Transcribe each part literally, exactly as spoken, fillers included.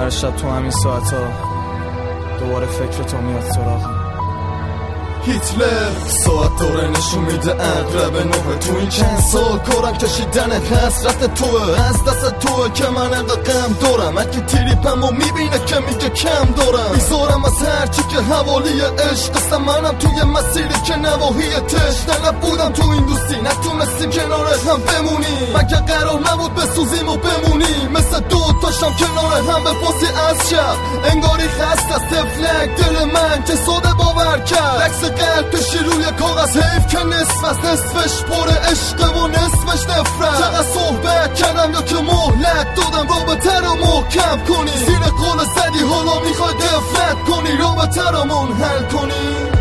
هر شب تو همین ساعتا دوباره فکر تو میاد سراغم. هیتلر ساعت داره نشون میده اقرب نوه، تو این چند سال کارم کشیدن حسرت توه، از دست توه که من انقدر غم دارم. اگه تریپم و میبینه که میگه کم دارم، میذارم از هرچی که حوالی عشق است. منم توی مسیری که نواحی تشنه نبودم، تو این دوستی نتونستیم کنار هم بمونیم. مگه قرار نبود بسوزیم و بمونیم مثل دو تاشم کنار هم بپاسی از شب؟ انگاری خست از تفلک دل من که ساده باور کرد قلب کشی روی کاغذ، حیف که نصف از نصفش پر عشق و نصفش نفرت. چقدر صحبت کردم یا که مهلت دادم رابطه رو محکم کنی، زیر قول زدی حالا میخوای غفلت کنی، رابطه رو منحل کنی.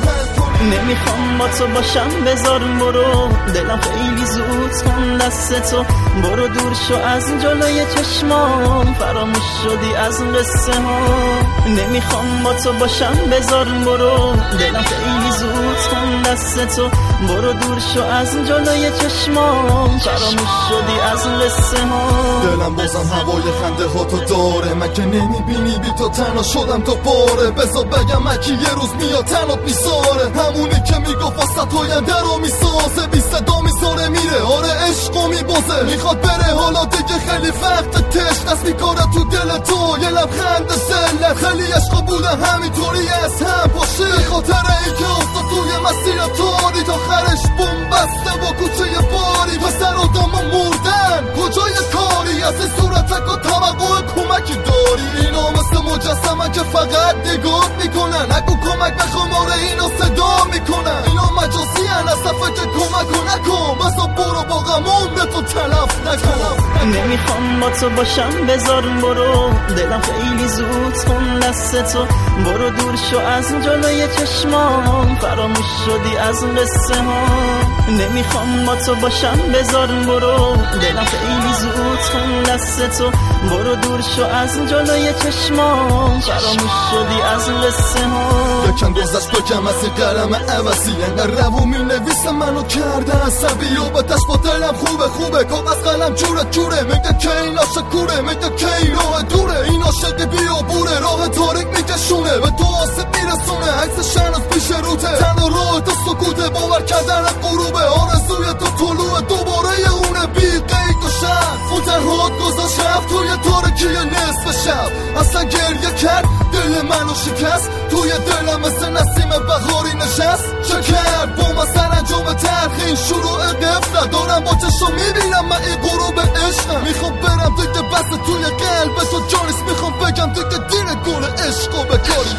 نمیخوام با تو باشم بذار برو، دلم خیلی زود کن دست تو، برو دور شو از جلوی چشمام، فراموش شدی از قصه ها. نمیخوام با تو باشم بذار برو، دلم خیلی زود کن دست تو، برو دور شو از جلوی چشمام، فراموش شدی از قصه ها. دلم بازم هوای خنده ها تو داره، من که نمیبینی بی تو تنها شدم تو باره. بذار بگم اکی یه روز میاد تنات میذاره، همونی که میگفت واسه آینده رو میسازه، بی صدا میذاره میره، آره عشقو میبازه. میخواد بره حالا دیگه خیلی وقت تشت است میکنه تو دل تو یه لبخند سلت. خیلی عشقا بوده همینطوری از هم باشه، خاطر ای که افتاد توی مسیر تاری تا خرش بوم بسته با کوچه باری. پسر آدم مردن کجای کاری، از این صورتک و توقع کمکی داری؟ اینا مثل مجسمه که فقط نگاه میکنن، نگو کمک بخوام آره اینا صدا میکنن. اینا مجازی هن از صفحه که کمک و نکن، بسا برو با غمون به تو تلف نکن. نمیخوام با تو باشم بذار برو، دلم خیلی زود کن دست تو، برو دور شو از جلوی چشمام، فراموش شدی از قصه ها. نمیخوام با تو باشم بذار برو، دلم خیلی زود کن دست تو، برو دور شو از جلوی چشمام، فراموش شدی از قصه ها. یکم گذشت بکم از این قلم عوضی، انقدر رو می نویسم منو کرده عصبی، و به دست با دلم خوبه خوبه کاغذ قلم جوره جوره. میگه که این عاشق کوره، میگه که این راه دوره، این عاشقی بیابوره، راه تاریک میکشونه به تو آسیب میرسونه. عکسش هنوز پیش روته، تنها راه تو سکوته، باور کردن غروبه، آرزوی تو طلوعه دوباره یه اونه بی قید و شب. اون تنهات گذاشت رفت توی تارکی نصف شب، اصلا گریه کرد دل منو شکست، توی دلم مثل نسیم بهاری نشست. چه کرد با من سرانجام تلخین شروع قفل دارم، با چشم میبینم من این غروب عشقم. میخوام برم دیگه بس توی قلب تو جانیست، میخوام بگم دیگه دین گل عشقو بکاری.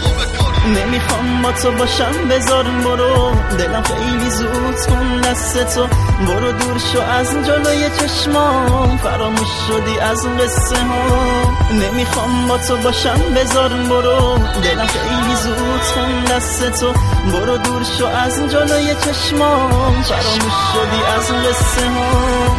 نمیخوام با تو باشم بذار برو، دلم خیلی زود کن دست تو، برو دور شو از جلوی چشمام، فراموش شدی از قصه ها. نمیخوام با تو باشم بذار برو، دلم خیلی زود کن دست تو، برو دور شو از جلوی چشمام، فراموش شدی از قصه ها.